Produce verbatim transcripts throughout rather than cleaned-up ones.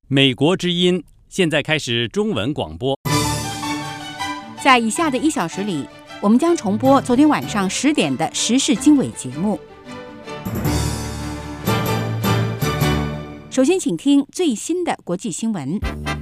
美国之音现在开始中文广播。 在以下的一小时里，我们将重播昨天晚上十点的时事经纬节目。首先，请听最新的国际新闻。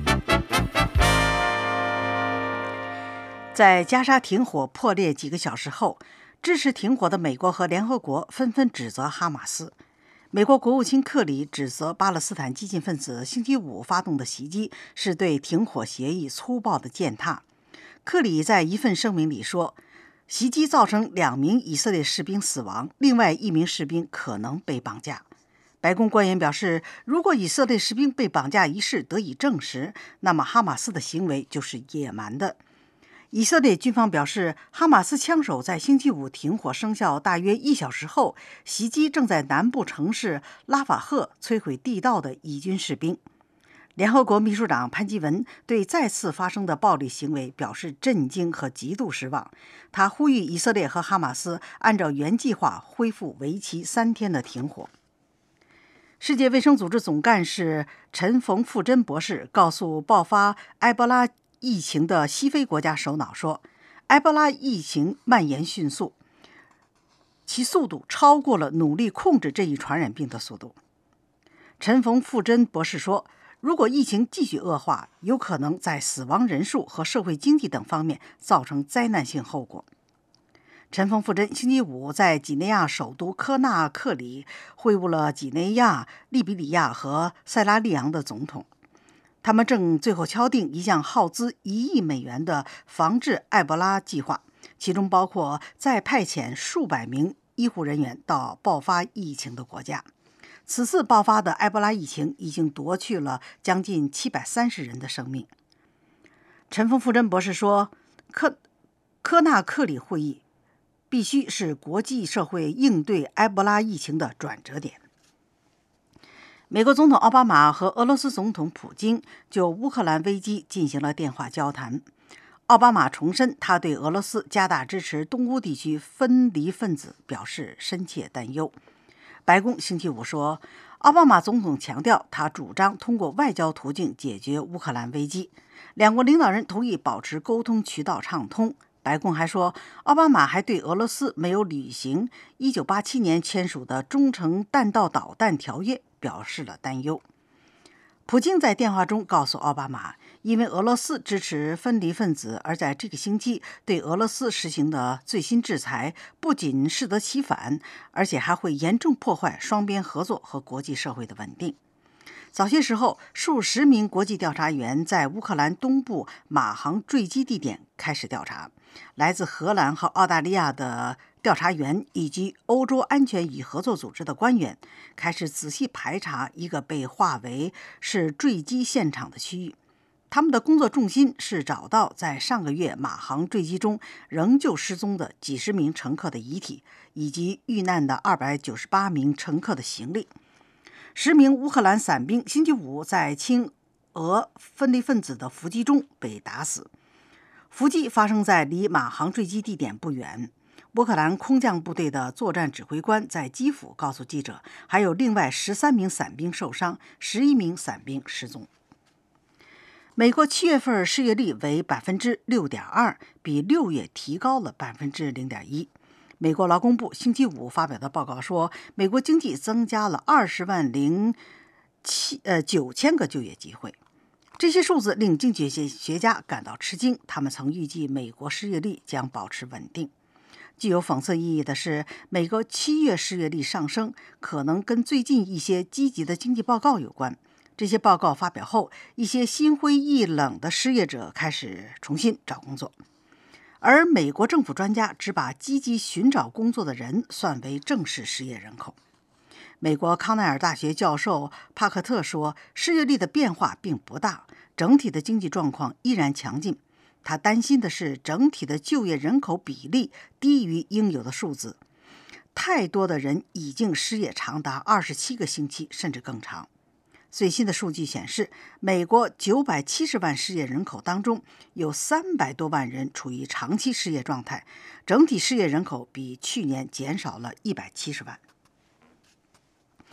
在加沙停火破裂几个小时后，支持停火的美国和联合国纷纷指责哈马斯。美国国务卿克里指责巴勒斯坦激进分子星期五发动的袭击是对停火协议粗暴的践踏。克里在一份声明里说，袭击造成两名以色列士兵死亡，另外一名士兵可能被绑架。白宫官员表示，如果以色列士兵被绑架一事得以证实，那么哈马斯的行为就是野蛮的。以色列军方表示，哈马斯枪手在星期五停火生效大约一小时后，袭击正在南部城市拉法赫摧毁地道的以军士兵。联合国秘书长潘基文对再次发生的暴力行为表示震惊和极度失望。他呼吁以色列和哈马斯按照原计划恢复为期三天的停火。世界卫生组织总干事陈冯富珍博士告诉爆发埃博拉疫情的西非国家首脑说，埃博拉疫情蔓延迅速，其速度超过了努力控制这一传染病的速度。陈冯富珍博士说，如果疫情继续恶化，有可能在死亡人数和社会经济等方面造成灾难性后果。陈冯富珍星期五在几内亚首都科纳克里会晤了几内亚、利比里亚和塞拉利昂的总统。他们正最后敲定一项耗资一亿美元的防治埃博拉计划，其中包括再派遣数百名医护人员到爆发疫情的国家。此次爆发的埃博拉疫情已经夺去了将近七百三十人的生命。陈冯富珍博士说，科科纳克里会议必须是国际社会应对埃博拉疫情的转折点。美国总统奥巴马和俄罗斯总统普京就乌克兰危机进行了电话交谈。奥巴马重申他对俄罗斯加大支持东乌地区分离分子表示深切担忧。白宫星期五说，奥巴马总统强调他主张通过外交途径解决乌克兰危机。两国领导人同意保持沟通渠道畅通。白宫还说，奥巴马还对俄罗斯没有履行一九八七年签署的中程弹道导弹条约表示了担忧。普京在电话中告诉奥巴马，因为俄罗斯支持分离分子，而在这个星期对俄罗斯实行的最新制裁不仅适得其反，而且还会严重破坏双边合作和国际社会的稳定。早些时候，数十名国际调查员在乌克兰东部马航坠机地点开始调查。来自荷兰和澳大利亚的调查员以及欧洲安全与合作组织的官员开始仔细排查一个被划为是坠机现场的区域。他们的工作重心是找到在上个月马航坠机中仍旧失踪的几十名乘客的遗体，以及遇难的二百九十八名乘客的行李。十名乌克兰伞兵星期五在亲俄分离分子的伏击中被打死。伏击发生在离马航坠机地点不远。乌克兰空降部队的作战指挥官在基辅告诉记者，还有另外十三名伞兵受伤，十一名伞兵失踪。美国七月份失业率为百分之六点二，比六月提高了百分之零点一。美国劳工部星期五发表的报告说，美国经济增加了二十万零七呃九千个就业机会。这些数字令经济学家感到吃惊，他们曾预计美国失业率将保持稳定。具有讽刺意义的是，美国七月失业率上升可能跟最近一些积极的经济报告有关。这些报告发表后，一些心灰意冷的失业者开始重新找工作，而美国政府专家只把积极寻找工作的人算为正式失业人口。美国康奈尔大学教授帕克特说，失业率的变化并不大，整体的经济状况依然强劲。他担心的是整体的就业人口比例低于应有的数字，太多的人已经失业长达二十七个星期甚至更长。最新的数据显示，美国九百七十万失业人口当中，有三百多万人处于长期失业状态，整体失业人口比去年减少了一百七十万。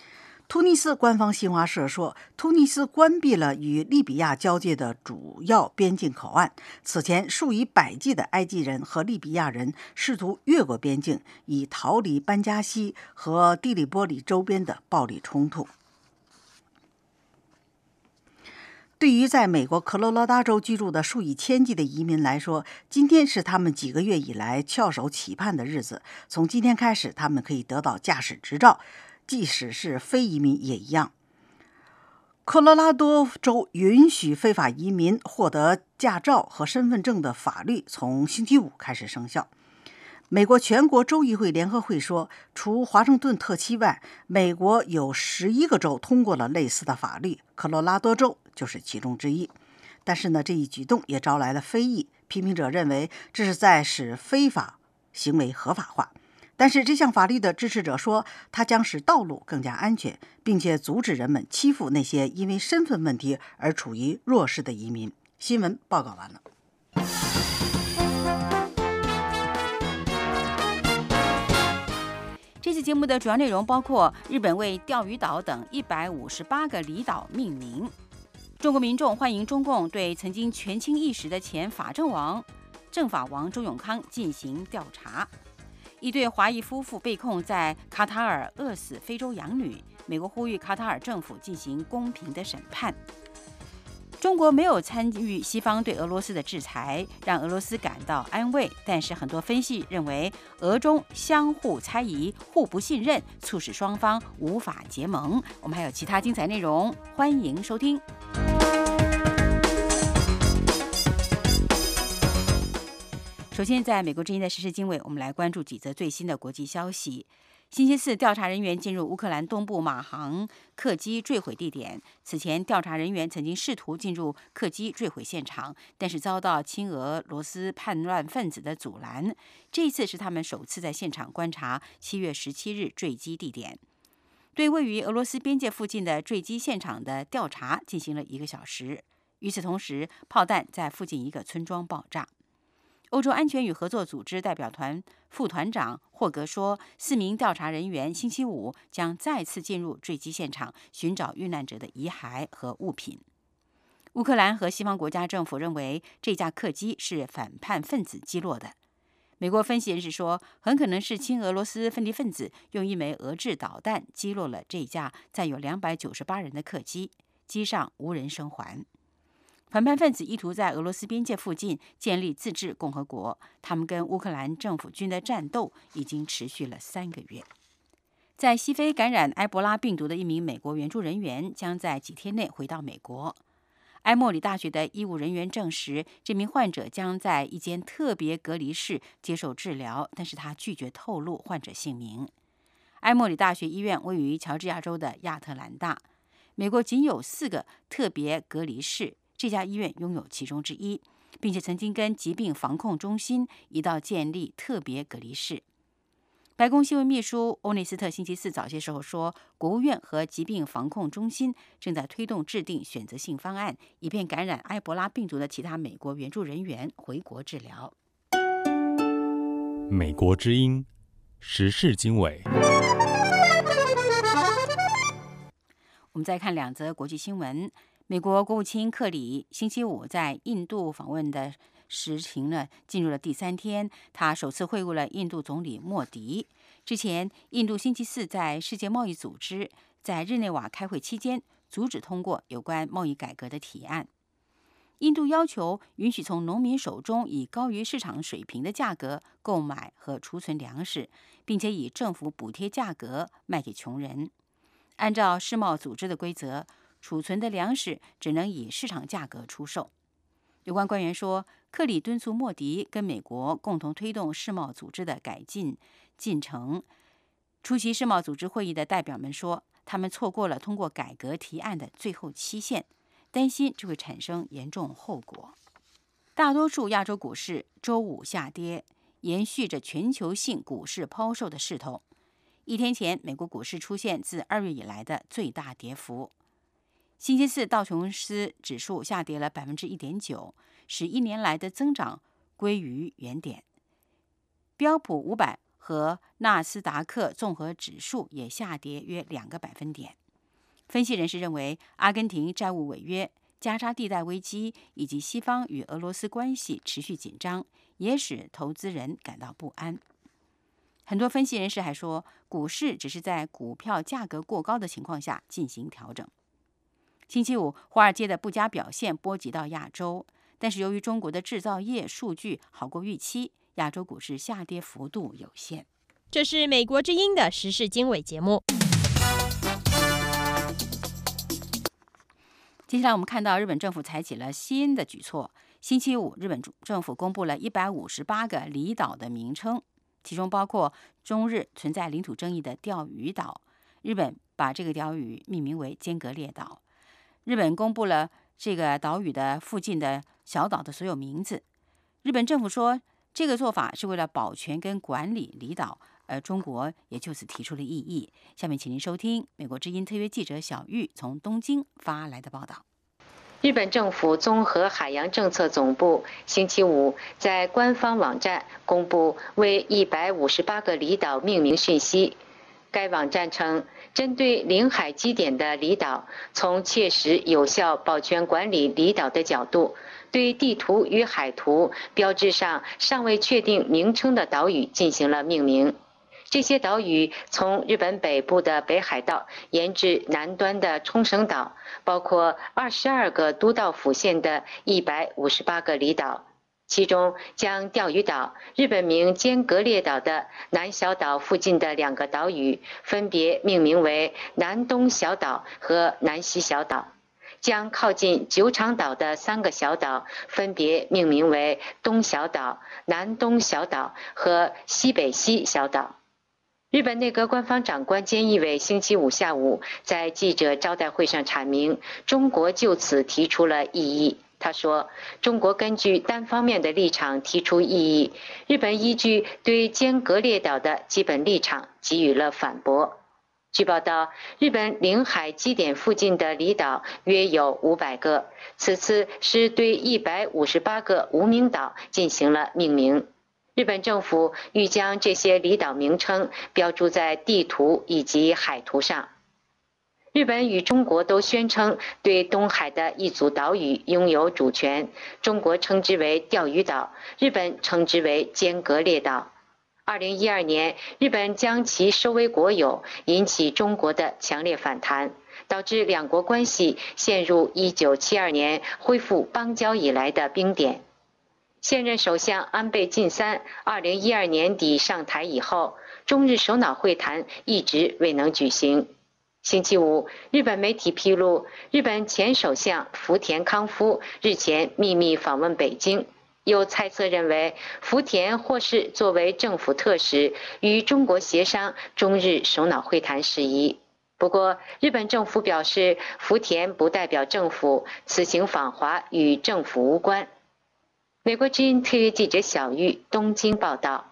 突尼斯官方新华社说，突尼斯关闭了与利比亚交界的主要边境口岸。此前，数以百计的埃及人和利比亚人试图越过边境，以逃离班加西和蒂利波里周边的暴力冲突。对于在美国科罗拉多州居住的数以千计的移民来说，今天是他们几个月以来翘首企盼的日子。从今天开始，他们可以得到驾驶执照，即使是非移民也一样。科罗拉多州允许非法移民获得驾照和身份证的法律从星期五开始生效。美国全国州议会联合会说，除华盛顿特区外，美国有十一个州通过了类似的法律，科罗拉多州就是其中之一。但是呢，这一举动也招来了非议，批评者认为这是在使非法行为合法化。但是这项法律的支持者说，它将使道路更加安全，并且阻止人们欺负那些因为身份问题而处于弱势的移民。新闻报告完了。 这次节目的主要内容包括：日本为钓鱼岛等一百五十八个离岛命名；中国民众欢迎中共对曾经权倾一时的前法政王、政法王周永康进行调查；一对华裔夫妇被控在卡塔尔饿死非洲养女，美国呼吁卡塔尔政府进行公平的审判。中国没有参与西方对俄罗斯的制裁，让俄罗斯感到安慰。但是很多分析认为，俄中相互猜疑、互不信任，促使双方无法结盟。我们还有其他精彩内容，欢迎收听。首先，在美国之音的时事经纬，我们来关注几则最新的国际消息。星期四，调查人员进入乌克兰东部马航客机坠毁地点。此前，调查人员曾经试图进入客机坠毁现场，但是遭到亲俄罗斯叛乱分子的阻拦。这一次是他们首次在现场观察七月十七日坠机地点。对位于俄罗斯边界附近的坠机现场的调查进行了一个小时。与此同时，炮弹在附近一个村庄爆炸。欧洲安全与合作组织代表团副团长霍格说，四名调查人员星期五将再次进入坠机现场，寻找遇难者的遗骸和物品。乌克兰和西方国家政府认为这架客机是反叛分子击落的。美国分析人士说，很可能是亲俄罗斯分离分子用一枚俄制导弹击落了这架载有两百九十八人的客机，机上无人生还。反叛分子意图在俄罗斯边界附近建立自治共和国，他们跟乌克兰政府军的战斗已经持续了三个月。在西非感染埃博拉病毒的一名美国援助人员将在几天内回到美国。埃默里大学的医务人员证实，这名患者将在一间特别隔离室接受治疗，但是他拒绝透露患者姓名。埃默里大学医院位于乔治亚州的亚特兰大，美国仅有四个特别隔离室。这家医院拥有其中之一，并且曾经跟疾病防控中心一道建立特别隔离室。白宫新闻秘书欧内斯特星期四早些时候说，国务院和疾病防控中心正在推动制定选择性方案，以便感染埃博拉病毒的其他美国援助人员回国治疗。 美国之音时事经纬。 我们再看两则国际新闻。美国国务卿克里星期五在印度访问的时情呢，进入了第三天。他首次会晤了印度总理莫迪。之前，印度星期四在世界贸易组织在日内瓦开会期间，阻止通过有关贸易改革的提案。印度要求允许从农民手中以高于市场水平的价格购买和储存粮食，并且以政府补贴价格卖给穷人。按照世贸组织的规则，储存的粮食只能以市场价格出售。有关官员说，克里敦促莫迪跟美国共同推动世贸组织的改进进程。出席世贸组织会议的代表们说，他们错过了通过改革提案的最后期限，担心这会产生严重后果。大多数亚洲股市周五下跌，延续着全球性股市抛售的势头。一天前，美国股市出现自二月以来的最大跌幅。星期四，道琼斯指数下跌了百分之一点九，使一年来的增长归于原点。标普五百和纳斯达克综合指数也下跌约两个百分点。 分析人士认为，阿根廷债务违约、加沙地带危机以及西方与俄罗斯关系持续紧张，也使投资人感到不安。很多分析人士还说，股市只是在股票价格过高的情况下进行调整。星期五，华尔街的不佳表现波及到亚洲，但是由于中国的制造业数据好过预期，亚洲股市下跌幅度有限。 这是美国之音的时事经纬节目。 接下来我们看到日本政府采取了新的举措。星期五，日本政府公布了一百五十八个离岛的名称，其中包括中日存在领土争议的钓鱼岛。日本把这个岛屿命名为尖阁列岛。日本公布了这个岛屿的附近的小岛的所有名字。日本政府说，这个做法是为了保全跟管理离岛，而中国也就此提出了异议。下面请您收听美国之音特约记者小玉从东京发来的报道。 日本政府综合海洋政策总部星期五在官方网站公布为一百五十八个离岛命名讯息。该网站称，针对领海基点的离岛，从切实有效保全管理离岛的角度，对地图与海图标志上尚未确定名称的岛屿进行了命名。这些岛屿从日本北部的北海道延至南端的冲绳岛，包括二十二个都道府县的一百五十八个离岛。其中将钓鱼岛日本名尖阁列岛的南小岛附近的两个岛屿分别命名为南东小岛和南西小岛，将靠近九场岛的三个小岛分别命名为东小岛、南东小岛和西北西小岛。日本内阁官方长官菅义伟星期五下午在记者招待会上阐明，中国就此提出了异议。他说，中国根据单方面的立场提出异议，日本依据对尖阁列岛的基本立场给予了反驳。据报道，日本领海基点附近的离岛约有五百个，此次是对一百五十八个无名岛进行了命名。日本政府欲将这些离岛名称标注在地图以及海图上。日本与中国都宣称对东海的一组岛屿拥有主权，中国称之为钓鱼岛，日本称之为尖阁列岛。二零一二年，日本将其收为国有，引起中国的强烈反弹，导致两国关系陷入一九七二年恢复邦交以来的冰点。现任首相安倍晋三二零一二年底上台以后，中日首脑会谈一直未能举行。星期五，日本媒体披露，日本前首相福田康夫日前秘密访问北京，有猜测认为福田或是作为政府特使与中国协商中日首脑会谈事宜。不过，日本政府表示，福田不代表政府，此行访华与政府无关。美国之音特约记者小玉东京报道。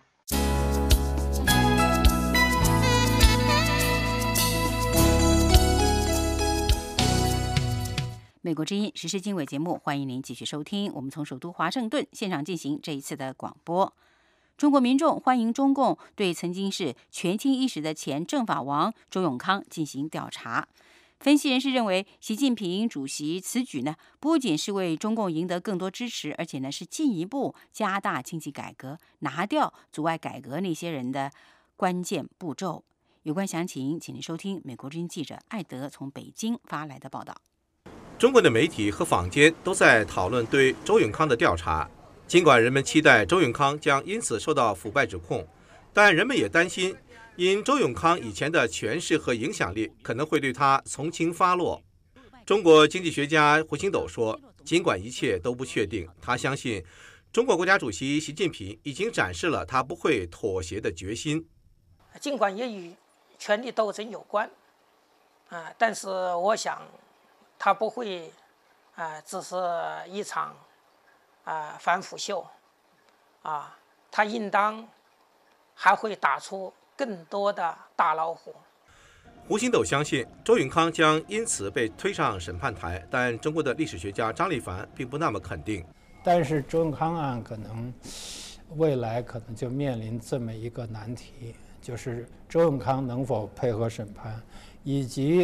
美国之音时事经纬节目，欢迎您继续收听。我们从首都华盛顿现场进行这一次的广播。中国民众欢迎中共对曾经是权倾一时的前正法王周永康进行调查。分析人士认为，习近平主席此举呢，不仅是为中共赢得更多支持，而且呢是进一步加大经济改革，拿掉阻碍改革那些人的关键步骤。有关详情，请您收听美国之音记者艾德从北京发来的报道。 中国的媒体和坊间都在讨论对周永康的调查，尽管人们期待周永康将因此受到腐败指控，但人们也担心，因周永康以前的权势和影响力可能会对他从轻发落。中国经济学家胡星斗说，尽管一切都不确定，他相信中国国家主席习近平已经展示了他不会妥协的决心。 尽管也与权力斗争有关，啊，但是我想他不会啊，只是一场啊反腐秀，啊，他应当还会打出更多的大老虎。 胡星斗相信周永康将因此被推上审判台，但中国的历史学家张立凡并不那么肯定。 但是周永康案可能未来可能就面临这么一个难题，就是周永康能否配合审判，以及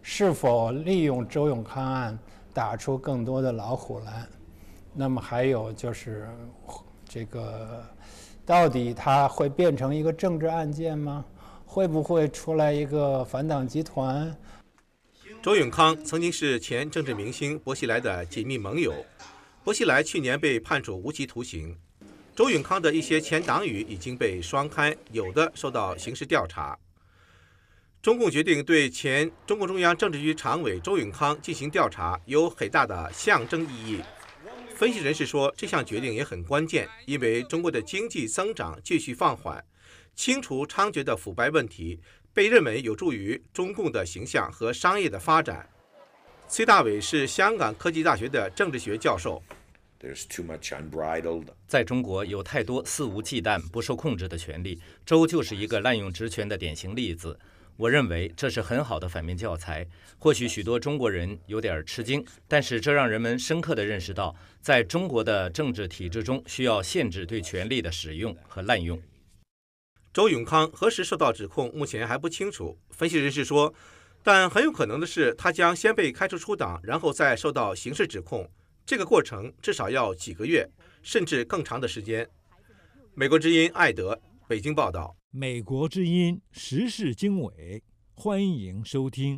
是否利用周永康案打出更多的老虎来？那么还有就是这个，到底它会变成一个政治案件吗？会不会出来一个反党集团？ 周永康曾经是前政治明星薄熙来的紧密盟友，薄熙来去年被判处无期徒刑。周永康的一些前党羽已经被双开，有的受到刑事调查。中共决定对前中共中央政治局常委周永康进行调查，有很大的象征意义。分析人士说，这项决定也很关键，因为中国的经济增长继续放缓，清除猖獗的腐败问题被认为有助于中共的形象和商业的发展。崔大伟是香港科技大学的政治学教授。 在中国有太多肆无忌惮、不受控制的权利，周就是一个滥用职权的典型例子。我认为这是很好的反面教材。或许许多中国人有点吃惊，但是这让人们深刻地认识到，在中国的政治体制中需要限制对权力的使用和滥用。 周永康何时受到指控，目前还不清楚。分析人士说，但很有可能的是，他将先被开除出党，然后再受到刑事指控。这个过程至少要几个月，甚至更长的时间。美国之音艾德北京报道。 美国之音时事经纬，欢迎收听。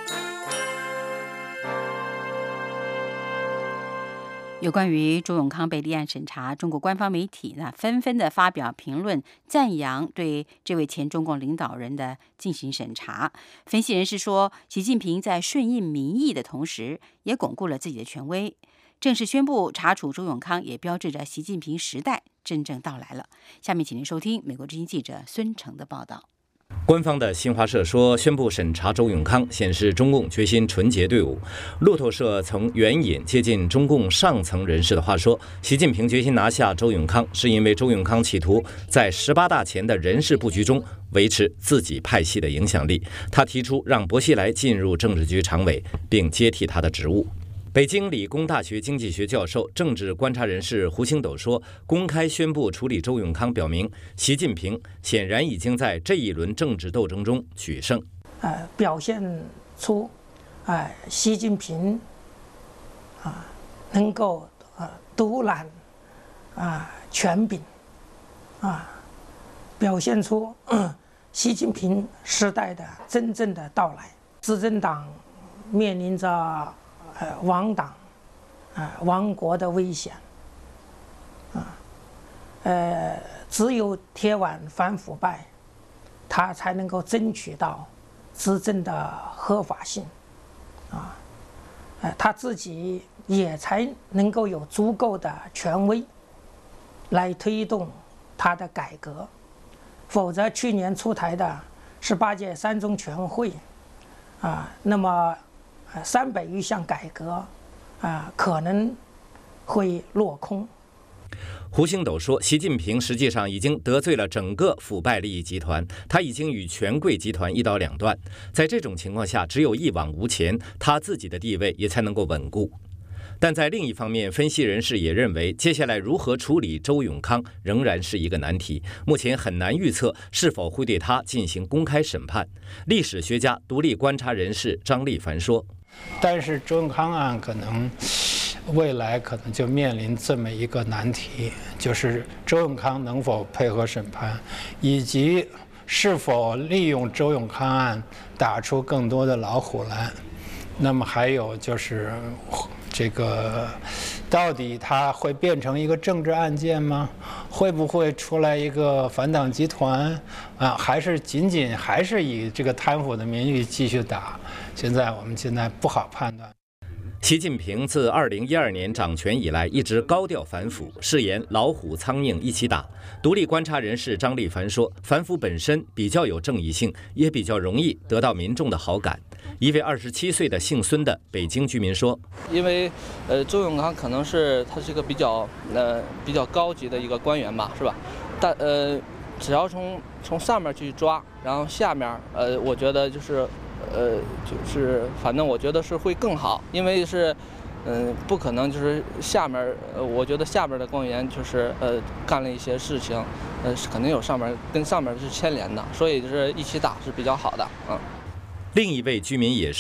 有关于周永康被立案审查，中国官方媒体呢纷纷的发表评论，赞扬对这位前中共领导人的进行审查。分析人士说，习近平在顺应民意的同时，也巩固了自己的权威。正式宣布查处周永康，也标志着习近平时代真正到来了。下面请您收听美国之音记者孙成的报道。 官方的新华社说，宣布审查周永康，显示中共决心纯洁队伍。路透社曾援引接近中共上层人士的话说，习近平决心拿下周永康，是因为周永康企图在十八大前的人事布局中维持自己派系的影响力。他提出让薄熙来进入政治局常委，并接替他的职务。北京理工大学经济学教授、政治观察人士胡星斗说，公开宣布处理周永康，表明习近平显然已经在这一轮政治斗争中取胜。 呃，表现出，呃，习近平啊、呃、能够呃独揽啊、呃、权柄啊、呃，表现出、呃、习近平时代的真正的到来。执政党面临着呃，亡党，啊、呃，亡国的危险，啊，呃，只有铁腕反腐败，他才能够争取到执政的合法性，啊，呃，他自己也才能够有足够的权威来推动他的改革，否则去年出台的十八届三中全会，啊，那么。三百余项改革，啊、呃，可能会落空。 胡星斗说，习近平实际上已经得罪了整个腐败利益集团，他已经与权贵集团一刀两断。在这种情况下，只有一往无前，他自己的地位也才能够稳固。但在另一方面，分析人士也认为，接下来如何处理周永康仍然是一个难题。目前很难预测是否会对他进行公开审判。历史学家、独立观察人士张立凡说， 但是周永康案可能未来可能就面临这么一个难题，就是周永康能否配合审判，以及是否利用周永康案打出更多的老虎来。那么还有就是这个，到底它会变成一个政治案件吗？会不会出来一个反党集团啊？还是仅仅还是以这个贪腐的名义继续打？现在我们现在不好判断。 习近平自二零一二年掌权以来，一直高调反腐，誓言老虎苍蝇一起打。独立观察人士张立凡说，反腐本身比较有正义性，也比较容易得到民众的好感。一位二十七岁的姓孙的北京居民说， 因为呃，周永康可能是他是一个比较呃比较高级的一个官员吧，是吧？但呃，只要从从上面去抓，然后下面呃，我觉得就是。呃，就是反正我觉得是会更好，因为是，嗯、呃，不可能就是下面，呃，我觉得下面的官员就是呃干了一些事情，呃，肯定有上面跟上面是牵连的，所以就是一起打是比较好的，嗯。 另一位居民也说，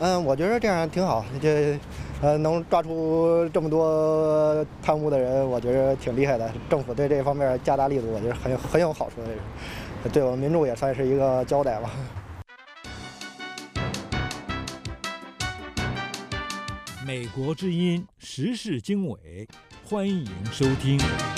嗯，我觉得这样挺好，这呃能抓出这么多贪污的人，我觉得挺厉害的。政府对这方面加大力度，我觉得很有很有好处的，这对我们民众也算是一个交代吧。 美国之音时事经纬，欢迎收听。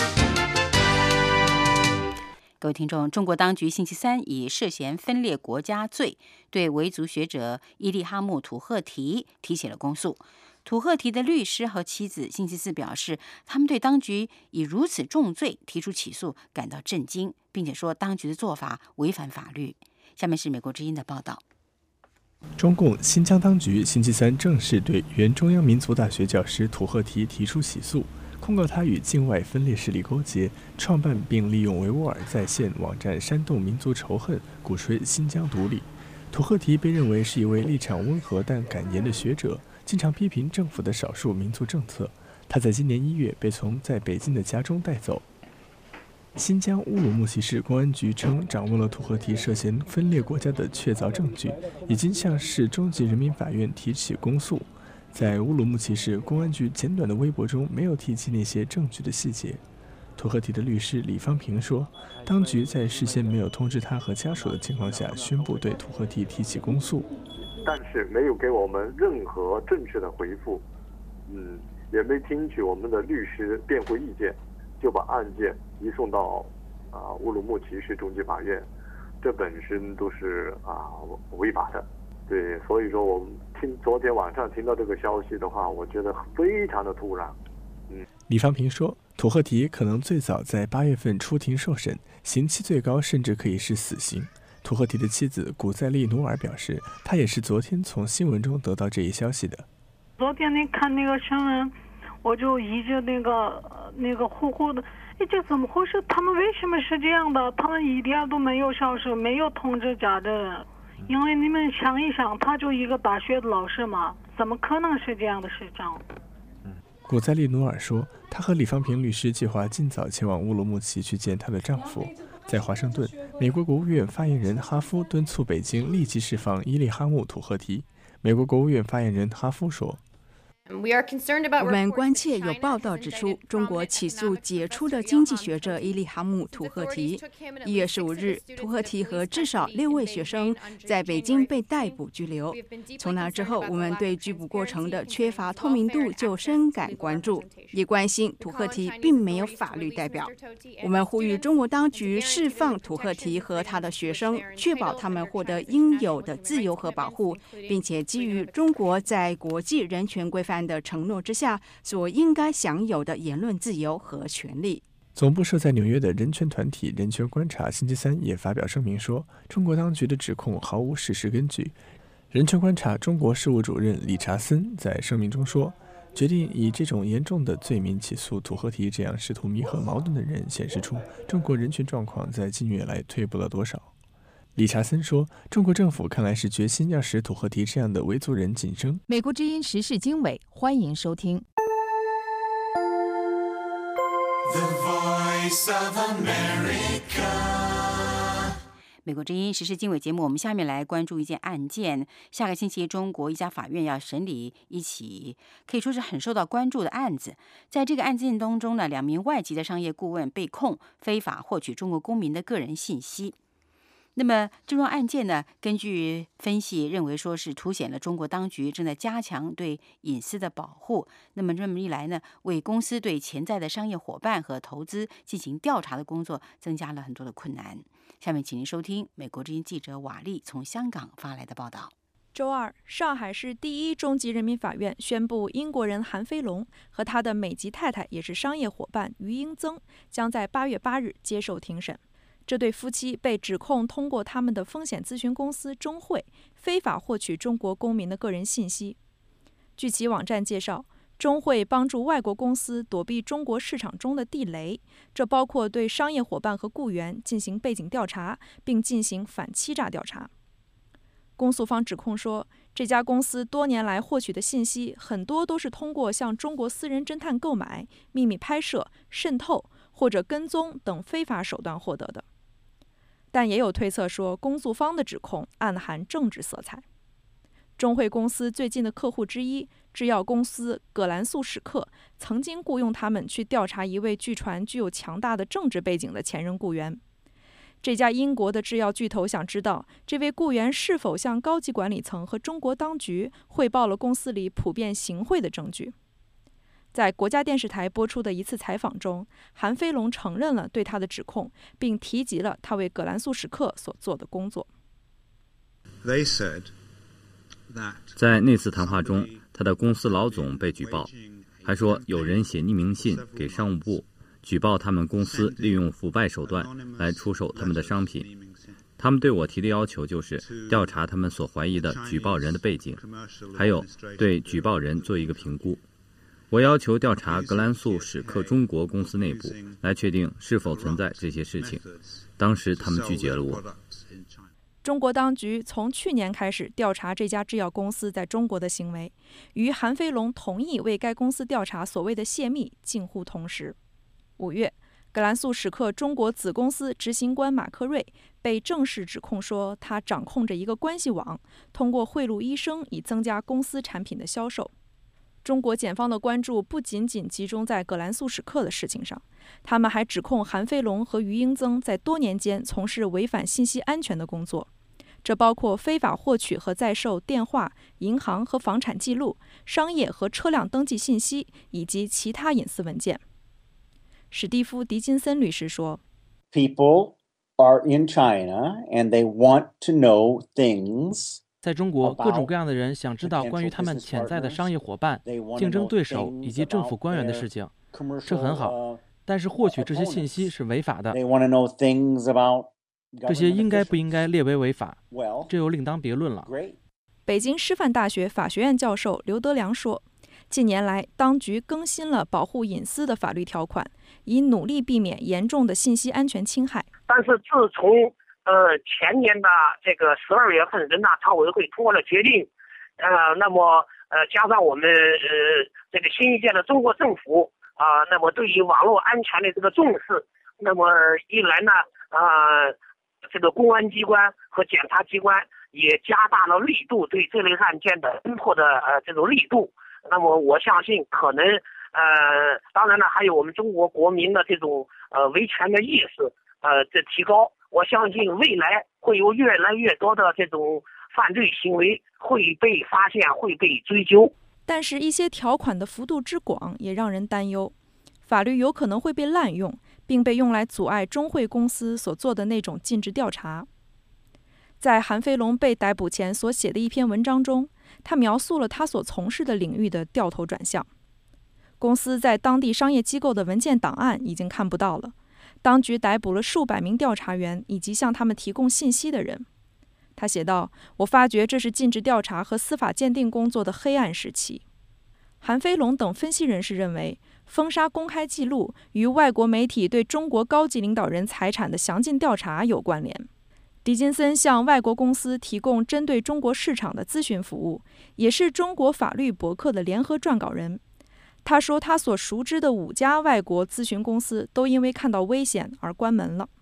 各位听众，中国当局星期三以涉嫌分裂国家罪对维族学者伊利哈木·土赫提提起了公诉。土赫提的律师和妻子星期四表示，他们对当局以如此重罪提出起诉感到震惊，并且说当局的做法违反法律。下面是美国之音的报道。 中共新疆当局星期三正式对原中央民族大学教师土赫提提出起诉，控告他与境外分裂势力勾结，创办并利用维吾尔在线网站煽动民族仇恨，鼓吹新疆独立。土赫提被认为是一位立场温和但敢言的学者，经常批评政府的少数民族政策。他在今年一月被从在北京的家中带走。新疆乌鲁木齐市公安局称，掌握了土赫提涉嫌分裂国家的确凿证据，已经向市中级人民法院提起公诉。在乌鲁木齐市公安局简短的微博中，没有提及那些证据的细节。土赫提的律师李方平说，当局在事先没有通知他和家属的情况下，宣布对土赫提提起公诉， 但是没有给我们任何正确的回复，嗯，也没听取我们的律师辩护意见，就把案件移送到啊乌鲁木齐市中级法院，这本身都是啊违法的。对，所以说我们听昨天晚上听到这个消息的话，我觉得非常的突然。嗯， 李方平说，土赫提可能最早在八月份出庭受审，刑期最高甚至可以是死刑。土赫提的妻子古塞利努尔表示，她也是昨天从新闻中得到这一消息的。 昨天你看那个新闻，我就一直那个那个呼呼的，哎，这怎么回事？他们为什么是这样的？他们一点都没有消失，没有通知家人。因为你们想一想，他就一个大学的老师嘛，怎么可能是这样的事情？ 古塞利努尔说，她和李方平律师计划尽早前往乌鲁木齐去见她的丈夫。在华盛顿，美国国务院发言人哈夫敦促北京立即释放伊利哈木·土赫提。美国国务院发言人哈夫说， 我们关切有报道指出，中国起诉杰出的经济学者伊利哈木·土赫提。一月十五日，土赫提和至少六位学生在北京被逮捕拘留。从那之后，我们对拘捕过程的缺乏透明度就深感关注，也关心土赫提并没有法律代表。我们呼吁中国当局释放土赫提和他的学生，确保他们获得应有的自由和保护，并且基于中国在国际人权规范的承诺之下所应该享有的言论自由和权利。 总部设在纽约的人权团体人权观察星期三也发表声明说，中国当局的指控毫无事实根据。人权观察中国事务主任理查森在声明中说，决定以这种严重的罪名起诉土赫提这样试图弥合矛盾的人，显示出中国人权状况在近月来退步了多少。理查森说，中国政府看来是决心要使土赫提这样的维族人晋升。 美国之音时事经纬，欢迎收听。 美国之音时事经纬节目，我们下面来关注一件案件。下个星期，中国一家法院要审理一起可以说是很受到关注的案子。在这个案件当中呢，两名外籍的商业顾问被控非法获取中国公民的个人信息。那么这桩案件呢，根据分析认为说是凸显了中国当局正在加强对隐私的保护。那么这么一来呢，为公司对潜在的商业伙伴和投资进行调查的工作增加了很多的困难。下面请您收听美国之音记者瓦利从香港发来的报道。 周二，上海市第一中级人民法院宣布，英国人韩飞龙和他的美籍太太也是商业伙伴于英增将在八月八日接受庭审。这对夫妻被指控通过他们的风险咨询公司中汇非法获取中国公民的个人信息。据其网站介绍，中汇帮助外国公司躲避中国市场中的地雷，这包括对商业伙伴和雇员进行背景调查，并进行反欺诈调查。公诉方指控说，这家公司多年来获取的信息很多都是通过向中国私人侦探购买、秘密拍摄、渗透或者跟踪等非法手段获得的。但也有推测说，公诉方的指控暗含政治色彩。 中汇公司最近的客户之一，制药公司葛兰素史克，曾经雇佣他们去调查一位据传具有强大的政治背景的前任雇员。这家英国的制药巨头想知道，这位雇员是否向高级管理层和中国当局汇报了公司里普遍行贿的证据。在国家电视台播出的一次采访中，韩飞龙承认了对他的指控，并提及了他为葛兰素史克所做的工作。 在那次谈话中，他的公司老总被举报，还说有人写匿名信给商务部，举报他们公司利用腐败手段来出售他们的商品。他们对我提的要求就是调查他们所怀疑的举报人的背景，还有对举报人做一个评估。我要求调查格兰素史克中国公司内部，来确定是否存在这些事情。当时他们拒绝了我。 中国当局从去年开始调查这家制药公司在中国的行为，与韩飞龙同意为该公司调查所谓的泄密近乎同时。五月，格兰素史克中国子公司执行官马克瑞被正式指控说，他掌控着一个关系网，通过贿赂医生以增加公司产品的销售。中国检方的关注不仅仅集中在葛兰素史克的事情上，他们还指控韩飞龙和于英增在多年间从事违反信息安全的工作，这包括非法获取和在售电话、银行和房产记录、商业和车辆登记信息以及其他隐私文件。史蒂夫·狄金森律师说 ：“People are in China and they want to know things。” 在中国，各种各样的人想知道关于他们潜在的商业伙伴、竞争对手以及政府官员的事情，这很好。但是获取这些信息是违法的，这些应该不应该列为违法，这又另当别论了。 北京师范大学法学院教授刘德良说，近年来，当局更新了保护隐私的法律条款，以努力避免严重的信息安全侵害。 但是自从呃，前年的这个十二月份，人大常委会通过了决定，呃，那么呃，加上我们呃这个新一届的中国政府啊、呃，那么对于网络安全的这个重视，那么一来呢，呃，这个公安机关和检察机关也加大了力度对这类案件的侦破的呃这种力度。那么我相信，可能呃，当然了，还有我们中国国民的这种呃维权的意识呃的提高。我相信未来会有越来越多的这种犯罪行为会被发现，会被追究。 但是，一些条款的幅度之广也让人担忧，法律有可能会被滥用，并被用来阻碍中汇公司所做的那种尽职调查。在韩飞龙被逮捕前所写的一篇文章中，他描述了他所从事的领域的掉头转向。公司在当地商业机构的文件档案已经看不到了。当局逮捕了数百名调查员以及向他们提供信息的人。他写道：“我发觉这是尽职调查和司法鉴定工作的黑暗时期。”韩飞龙等分析人士认为，封杀公开记录与外国媒体对中国高级领导人财产的详尽调查有关联。狄金森向外国公司提供针对中国市场的咨询服务，也是中国法律博客的联合撰稿人。他说，他所熟知的五家外国咨询公司都因为看到危险而关门了。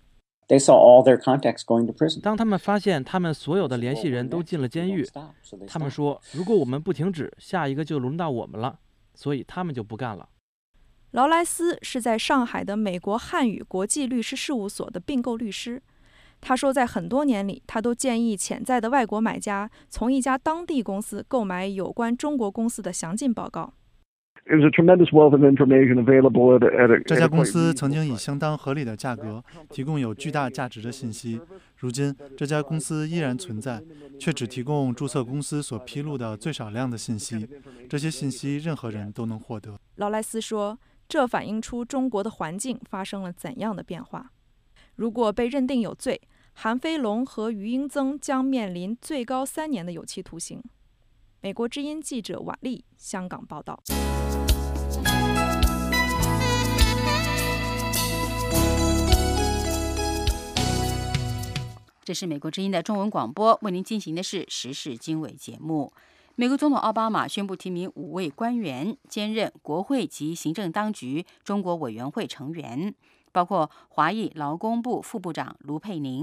当他们发现他们所有的联系人都进了监狱，他们说，如果我们不停止，下一个就轮到我们了，所以他们就不干了。 劳莱斯是在上海的美国汉语国际律师事务所的并购律师。他说，在很多年里，他都建议潜在的外国买家从一家当地公司购买有关中国公司的详尽报告。 这家公司曾经以相当合理的价格提供有巨大价值的信息，如今这家公司依然存在，却只提供注册公司所披露的最少量的信息。这些信息任何人都能获得。 劳莱斯说，这反映出中国的环境发生了怎样的变化。如果被认定有罪，韩飞龙和于英增将面临最高三年的有期徒刑。美国之音记者瓦利香港报道。 这是美国之音的中文广播，为您进行的是时事经纬节目。美国总统奥巴马宣布提名五位官员兼任国会及行政当局中国委员会成员，包括华裔劳工部副部长卢佩宁、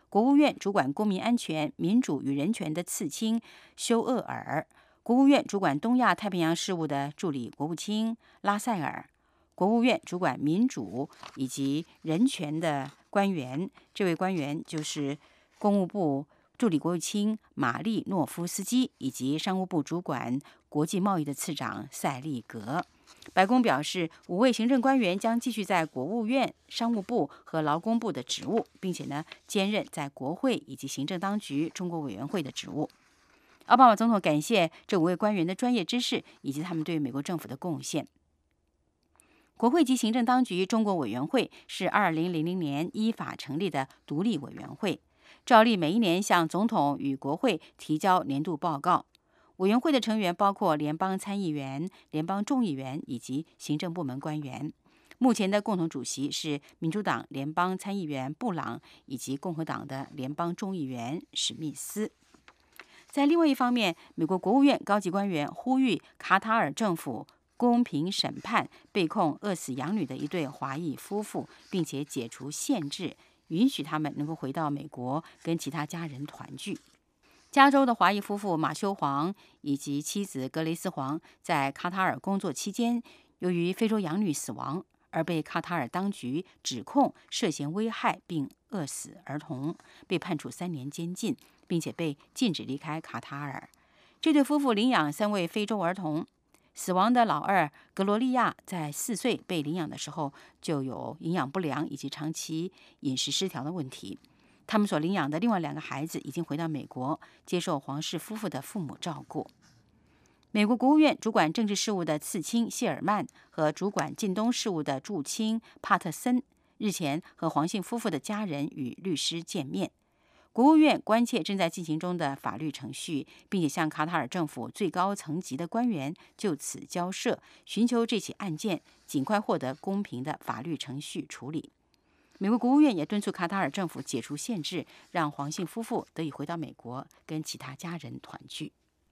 国务院主管公民安全、民主与人权的次卿休厄尔，国务院主管东亚太平洋事务的助理国务卿拉塞尔，国务院主管民主以及人权的官员，这位官员就是公务部助理国务卿马利诺夫斯基，以及商务部主管国际贸易的次长塞利格。白宫表示，五位行政官员将继续在国务院、商务部和劳工部的职务，并且呢兼任在国会以及行政当局中国委员会的职务。奥巴马总统感谢这五位官员的专业知识以及他们对美国政府的贡献。国会及行政当局中国委员会是二零零零年依法成立的独立委员会，照例每一年向总统与国会提交年度报告。委员会的成员包括联邦参议员、联邦众议员以及行政部门官员。目前的共同主席是民主党联邦参议员布朗以及共和党的联邦众议员史密斯。在另外一方面，美国国务院高级官员呼吁卡塔尔政府公平审判被控饿死养女的一对华裔夫妇，并且解除限制，允许他们能够回到美国跟其他家人团聚。加州的华裔夫妇马修黄以及妻子格雷斯黄在卡塔尔工作期间，由于非洲养女死亡而被卡塔尔当局指控涉嫌危害并饿死儿童，被判处三年监禁，并且被禁止离开卡塔尔。这对夫妇领养三位非洲儿童，死亡的老二格罗利亚在四岁被领养的时候就有营养不良以及长期饮食失调的问题。他们所领养的另外两个孩子已经回到美国，接受皇室夫妇的父母照顾。美国国务院主管政治事务的次卿谢尔曼和主管近东事务的驻卿帕特森日前和黄姓夫妇的家人与律师见面。国务院关切正在进行中的法律程序，并且向卡塔尔政府最高层级的官员就此交涉，寻求这起案件尽快获得公平的法律程序处理。美国国务院也敦促卡塔尔政府解除限制，让黄姓夫妇得以回到美国跟其他家人团聚。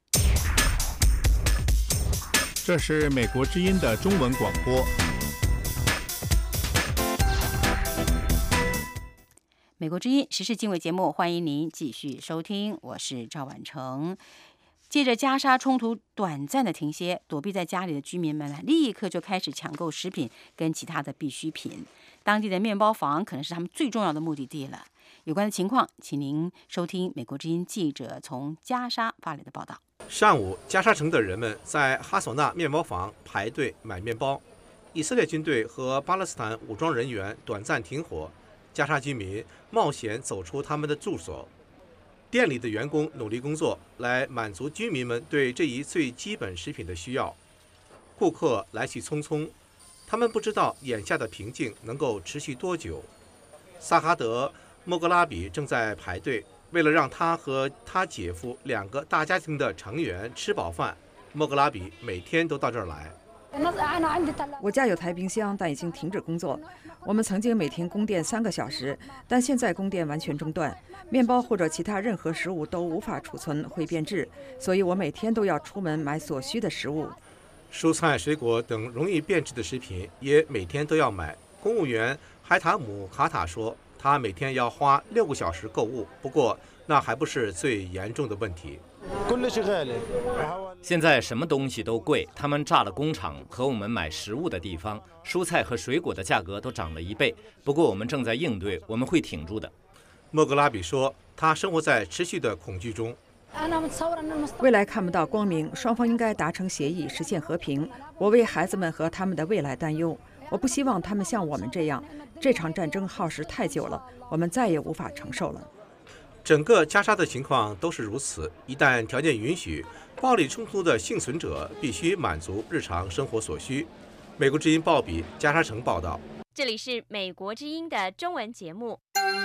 这是美国之音的中文广播。 美国之音时事经纬节目，欢迎您继续收听，我是赵婉成。借着加沙冲突短暂的停歇，躲避在家里的居民们呢，立刻就开始抢购食品跟其他的必需品。当地的面包房可能是他们最重要的目的地了。有关的情况，请您收听美国之音记者从加沙发来的报道。 上午，加沙城的人们在哈索纳面包房排队买面包。以色列军队和巴勒斯坦武装人员短暂停火，加沙居民冒险走出他们的住所。店里的员工努力工作，来满足居民们对这一最基本食品的需要。顾客来去匆匆，他们不知道眼下的平静能够持续多久。萨哈德·莫格拉比正在排队，为了让他和他姐夫两个大家庭的成员吃饱饭，莫格拉比每天都到这儿来。 我家有台冰箱，但已经停止工作。我们曾经每天供电三个小时，但现在供电完全中断，面包或者其他任何食物都无法储存，会变质，所以我每天都要出门买所需的食物。 蔬菜、水果等容易变质的食品也每天都要买。公务员海塔姆卡塔说，他每天要花六个小时购物，不过那还不是最严重的问题。 现在什么东西都贵，他们炸了工厂和我们买食物的地方，蔬菜和水果的价格都涨了一倍。不过我们正在应对，我们会挺住的。 莫格拉比说，他生活在持续的恐惧中。 未来看不到光明，双方应该达成协议，实现和平。我为孩子们和他们的未来担忧，我不希望他们像我们这样。这场战争耗时太久了，我们再也无法承受了。 整个加沙的情况都是如此。一旦条件允许，暴力冲突的幸存者必须满足日常生活所需。美国之音鲍比加沙城报道。 这里是美国之音的中文节目。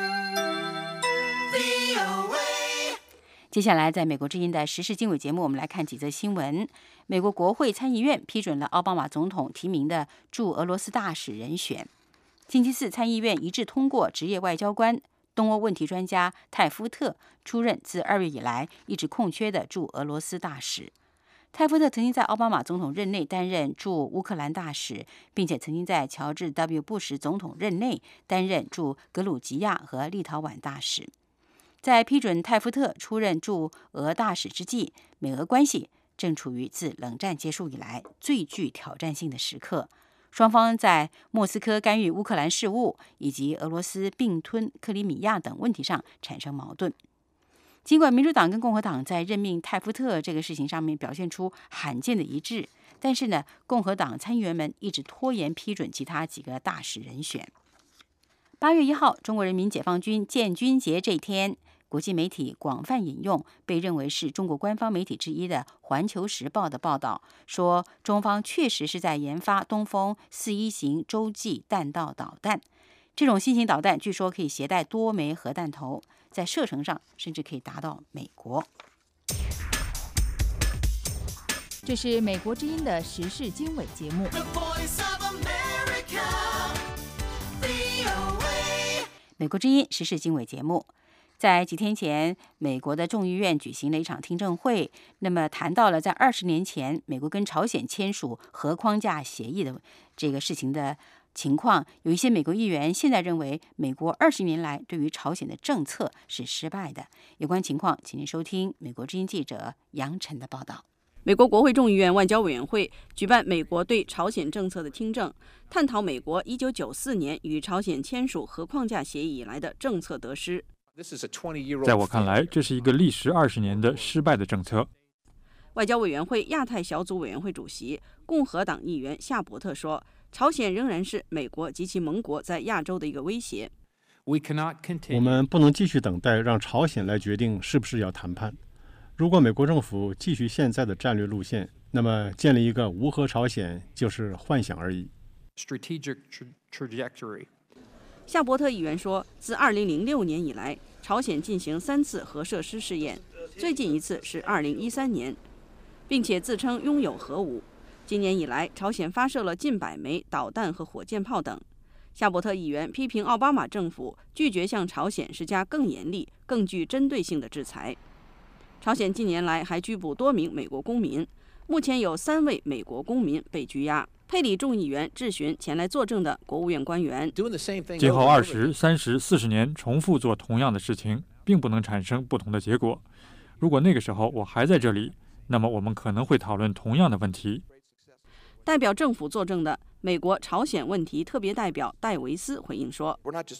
接下来，在美国之音的时事经纬节目，我们来看几则新闻。美国国会参议院批准了奥巴马总统提名的驻俄罗斯大使人选。星期四，参议院一致通过职业外交官、东欧问题专家泰夫特出任自二月以来一直空缺的驻俄罗斯大使。泰夫特曾经在奥巴马总统任内担任驻乌克兰大使，并且曾经在乔治 W. 布什总统任内担任驻格鲁吉亚和立陶宛大使。 在批准泰夫特出任驻俄大使之际，美俄关系正处于自冷战结束以来最具挑战性的时刻。双方在莫斯科干预乌克兰事务以及俄罗斯并吞克里米亚等问题上产生矛盾。尽管民主党跟共和党在任命泰夫特这个事情上面表现出罕见的一致，但是呢，共和党参议员们一直拖延批准其他几个大使人选。八月一号，中国人民解放军建军节这一天，国际媒体广泛引用被认为是中国官方媒体之一的《环球时报》的报道，说中方确实是在研发东风四一型洲际弹道导弹。这种新型导弹据说可以携带多枚核弹头，在射程上甚至可以达到美国。 这是美国之音的时事经纬节目。 美国之音时事经纬节目。在几天前，美国的众议院举行了一场听证会，那么谈到了在二十年前美国跟朝鲜签署核框架协议的这个事情的情况。有一些美国议员现在认为，美国二十年来对于朝鲜的政策是失败的。有关情况，请您收听美国之音记者杨晨的报道。 美国国会众议院外交委员会举办美国对朝鲜政策的听证，探讨美国一九九四年与朝鲜签署核框架协议以来的政策得失。 在我看来，这是一个历时二十年的失败的政策。 外交委员会亚太小组委员会主席共和党议员夏伯特说，朝鲜仍然是美国及其盟国在亚洲的一个威胁。 我们不能继续等待让朝鲜来决定是不是要谈判。如果美国政府继续现在的战略路线，那么建立一个无核朝鲜就是幻想而已。 夏伯特议员说，自二零零六年以来，朝鲜进行三次核设施试验，最近一次是二零一三年，并且自称拥有核武。今年以来，朝鲜发射了近百枚导弹和火箭炮等。夏伯特议员批评奥巴马政府拒绝向朝鲜施加更严厉、更具针对性的制裁。朝鲜近年来还拘捕多名美国公民，目前有三位美国公民被拘押。佩里众议员质询前来作证的国务院官员， 今后二十、三十、四十年重复做同样的事情，并不能产生不同的结果。如果那个时候我还在这里，那么我们可能会讨论同样的问题。 代表政府作证的美国朝鲜问题特别代表戴维斯回应说，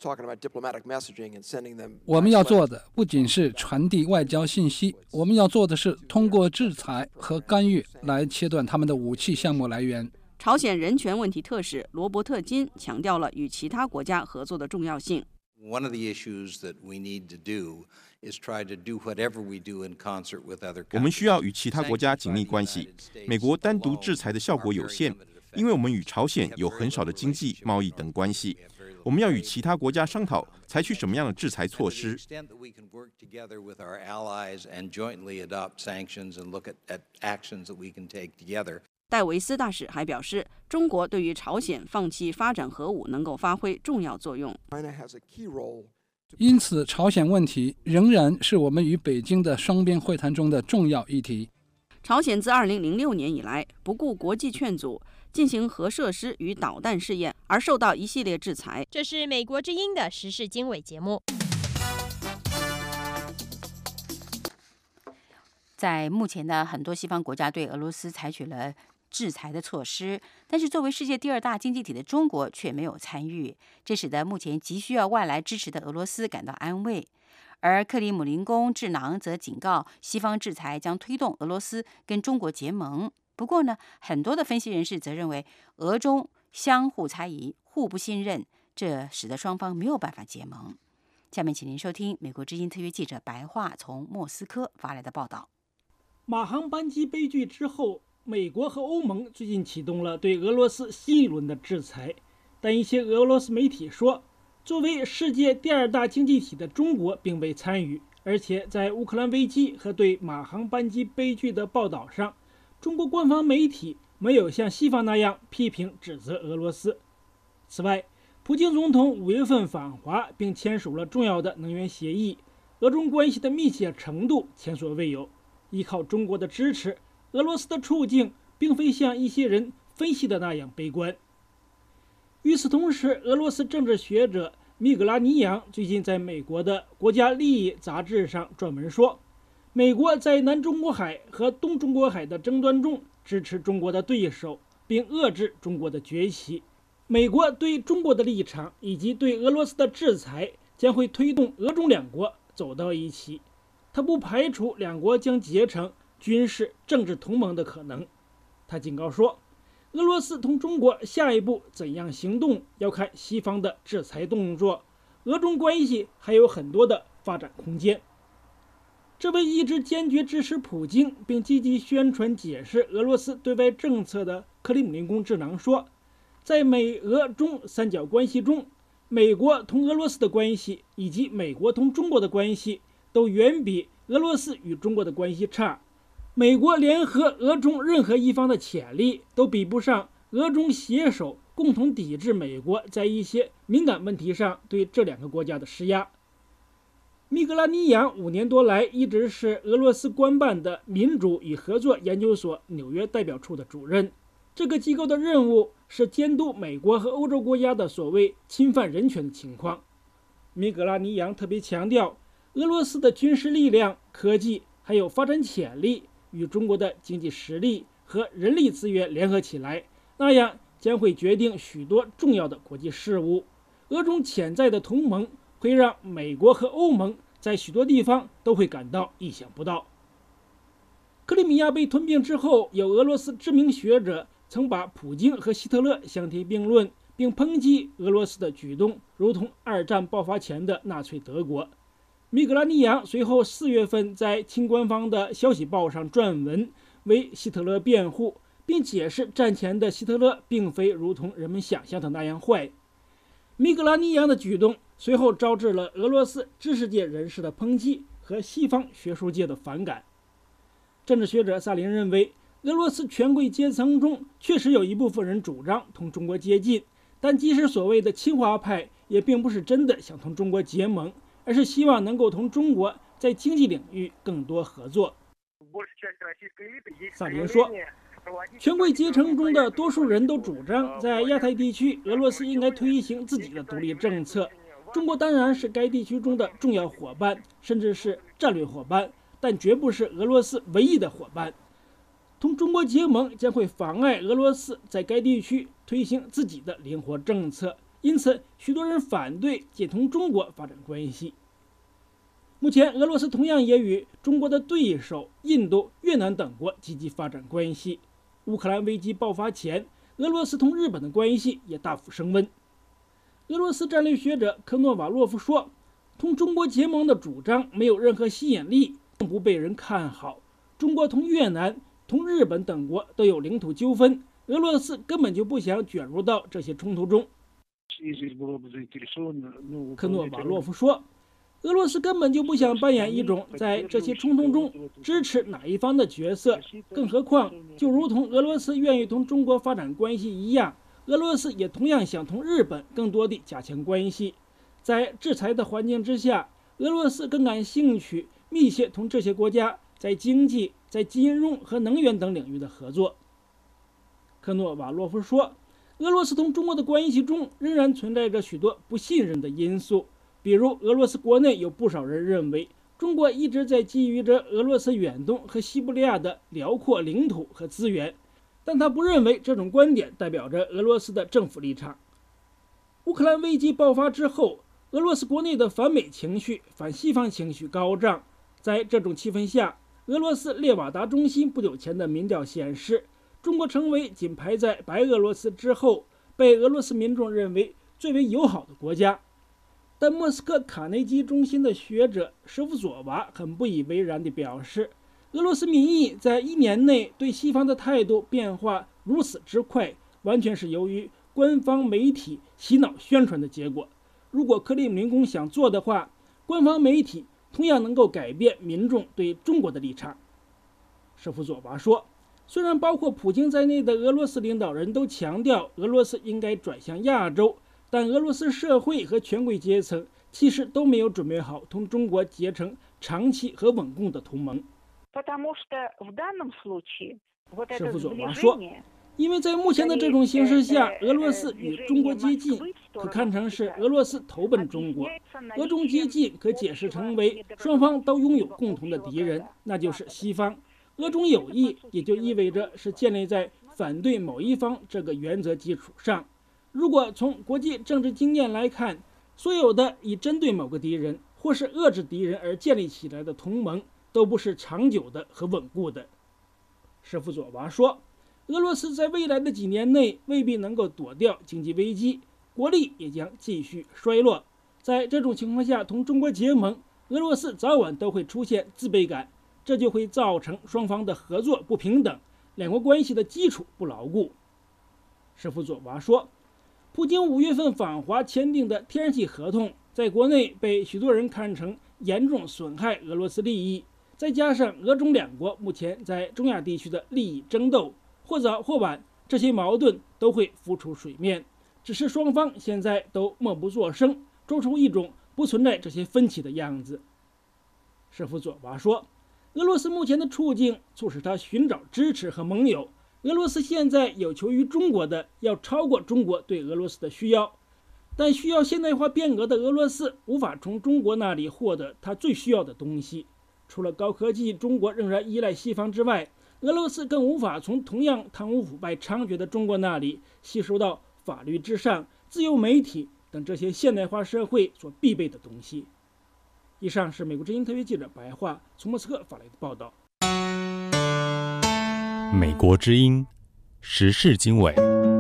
我们要做的不仅是传递外交信息，我们要做的是通过制裁和干预来切断他们的武器项目来源。 朝鲜人权问题特使罗伯特金强调了与其他国家合作的重要性。 One of the issues that we need to do is try to do whatever we do in concert with other countries. 我们需要与其他国家紧密关系。美国单独制裁的效果有限，因为我们与朝鲜有很少的经济、贸易等关系。我们要与其他国家商讨，采取什么样的制裁措施。 戴维斯大使还表示，中国对于朝鲜放弃发展核武能够发挥重要作用。 因此，朝鲜问题仍然是我们与北京的双边会谈中的重要议题。 朝鲜自二零零六年以来不顾国际劝阻，进行核设施与导弹试验，而受到一系列制裁。 这是美国之音的时事经纬节目。 在目前的很多西方国家对俄罗斯采取了制裁的措施，但是作为世界第二大经济体的中国却没有参与，这使得目前急需要外来支持的俄罗斯感到安慰。而克里姆林宫智囊则警告，西方制裁将推动俄罗斯跟中国结盟。不过呢，很多的分析人士则认为，俄中相互猜疑、互不信任，这使得双方没有办法结盟。下面请您收听美国之音特约记者白桦从莫斯科发来的报道。 马航班机悲剧之后，美国和欧盟最近启动了对俄罗斯新一轮的制裁，但一些俄罗斯媒体说，作为世界第二大经济体的中国并未参与，而且在乌克兰危机和对马航班机悲剧的报道上，中国官方媒体没有像西方那样批评指责俄罗斯。此外，普京总统五月份访华并签署了重要的能源协议，俄中关系的密切程度前所未有。依靠中国的支持，俄罗斯的处境并非像一些人分析的那样悲观。与此同时，俄罗斯政治学者米格拉尼扬最近在美国的国家利益杂志上撰文说，美国在南中国海和东中国海的争端中支持中国的对手，并遏制中国的崛起。美国对中国的立场以及对俄罗斯的制裁将会推动俄中两国走到一起，他不排除两国将结成军事政治同盟的可能。他警告说，俄罗斯同中国下一步怎样行动，要看西方的制裁动作，俄中关系还有很多的发展空间。这位一直坚决支持普京并积极宣传解释俄罗斯对外政策的克里姆林宫智囊说，在美俄中三角关系中，美国同俄罗斯的关系以及美国同中国的关系都远比俄罗斯与中国的关系差。美国联合俄中任何一方的潜力都比不上俄中携手共同抵制美国在一些敏感问题上对这两个国家的施压。米格拉尼扬五年多来一直是俄罗斯官办的民主与合作研究所纽约代表处的主任，这个机构的任务是监督美国和欧洲国家的所谓侵犯人权的情况。米格拉尼扬特别强调，俄罗斯的军事力量、科技还有发展潜力与中国的经济实力和人力资源联合起来，那样将会决定许多重要的国际事务。俄中潜在的同盟会让美国和欧盟在许多地方都会感到意想不到。克里米亚被吞并之后，有俄罗斯知名学者曾把普京和希特勒相提并论，并抨击俄罗斯的举动如同二战爆发前的纳粹德国。米格拉尼扬随后四月份在亲官方的消息报上撰文，为希特勒辩护，并解释战前的希特勒并非如同人们想象的那样坏。米格拉尼扬的举动随后招致了俄罗斯知识界人士的抨击和西方学术界的反感。政治学者萨林认为，俄罗斯权贵阶层中确实有一部分人主张同中国接近，但即使所谓的亲华派，也并不是真的想同中国结盟，而是希望能够同中国在经济领域更多合作。萨林说，权贵阶层中的多数人都主张在亚太地区，俄罗斯应该推行自己的独立政策。中国当然是该地区中的重要伙伴，甚至是战略伙伴，但绝不是俄罗斯唯一的伙伴。同中国结盟将会妨碍俄罗斯在该地区推行自己的灵活政策，因此许多人反对仅同中国发展关系。目前，俄罗斯同样也与中国的对手印度、越南等国积极发展关系。乌克兰危机爆发前，俄罗斯同日本的关系也大幅升温。俄罗斯战略学者科诺瓦洛夫说，同中国结盟的主张没有任何吸引力，更不被人看好。中国同越南、同日本等国都有领土纠纷，俄罗斯根本就不想卷入到这些冲突中。科诺瓦洛夫说，俄罗斯根本就不想扮演一种在这些冲突中支持哪一方的角色，更何况就如同俄罗斯愿意同中国发展关系一样，俄罗斯也同样想同日本更多地加强关系。在制裁的环境之下，俄罗斯更感兴趣密切同这些国家在经济、在金融和能源等领域的合作。科诺瓦洛夫说，俄罗斯同中国的关系中仍然存在着许多不信任的因素，比如俄罗斯国内有不少人认为，中国一直在觊觎着俄罗斯远东和西伯利亚的辽阔领土和资源，但他不认为这种观点代表着俄罗斯的政府立场。乌克兰危机爆发之后，俄罗斯国内的反美情绪、反西方情绪高涨。在这种气氛下，俄罗斯列瓦达中心不久前的民调显示，中国成为仅排在白俄罗斯之后，被俄罗斯民众认为最为友好的国家。但莫斯科卡内基中心的学者舍夫佐娃很不以为然地表示，俄罗斯民意在一年内对西方的态度变化如此之快，完全是由于官方媒体洗脑宣传的结果。如果克里姆林宫想做的话，官方媒体同样能够改变民众对中国的立场。舍夫佐娃说，虽然包括普京在内的俄罗斯领导人都强调俄罗斯应该转向亚洲，但俄罗斯社会和权贵阶层其实都没有准备好同中国结成长期和稳固的同盟。舍夫佐娃说，因为在目前的这种形势下，俄罗斯与中国接近可看成是俄罗斯投奔中国。俄中接近可解释成为双方都拥有共同的敌人，那就是西方。俄中友谊也就意味着是建立在反对某一方这个原则基础上。如果从国际政治经验来看，所有的以针对某个敌人或是遏制敌人而建立起来的同盟都不是长久的和稳固的。舍夫佐娃说，俄罗斯在未来的几年内未必能够躲掉经济危机，国力也将继续衰落。在这种情况下，同中国结盟，俄罗斯早晚都会出现自卑感，这就会造成双方的合作不平等，两国关系的基础不牢固。舍夫佐娃说，普京五月份访华签订的天然气合同，在国内被许多人看成严重损害俄罗斯利益，再加上俄中两国目前在中亚地区的利益争斗，或早或晚，这些矛盾都会浮出水面。只是双方现在都默不作声，做出一种不存在这些分歧的样子。舍夫佐娃说，俄罗斯目前的处境促使他寻找支持和盟友。俄罗斯现在有求于中国的，要超过中国对俄罗斯的需要，但需要现代化变革的俄罗斯无法从中国那里获得他最需要的东西。除了高科技，中国仍然依赖西方之外，俄罗斯更无法从同样贪污腐败猖獗的中国那里吸收到法律至上、自由媒体等这些现代化社会所必备的东西。以上是美国之音特约记者白桦从莫斯科发来的报道。 美国之音时事经纬。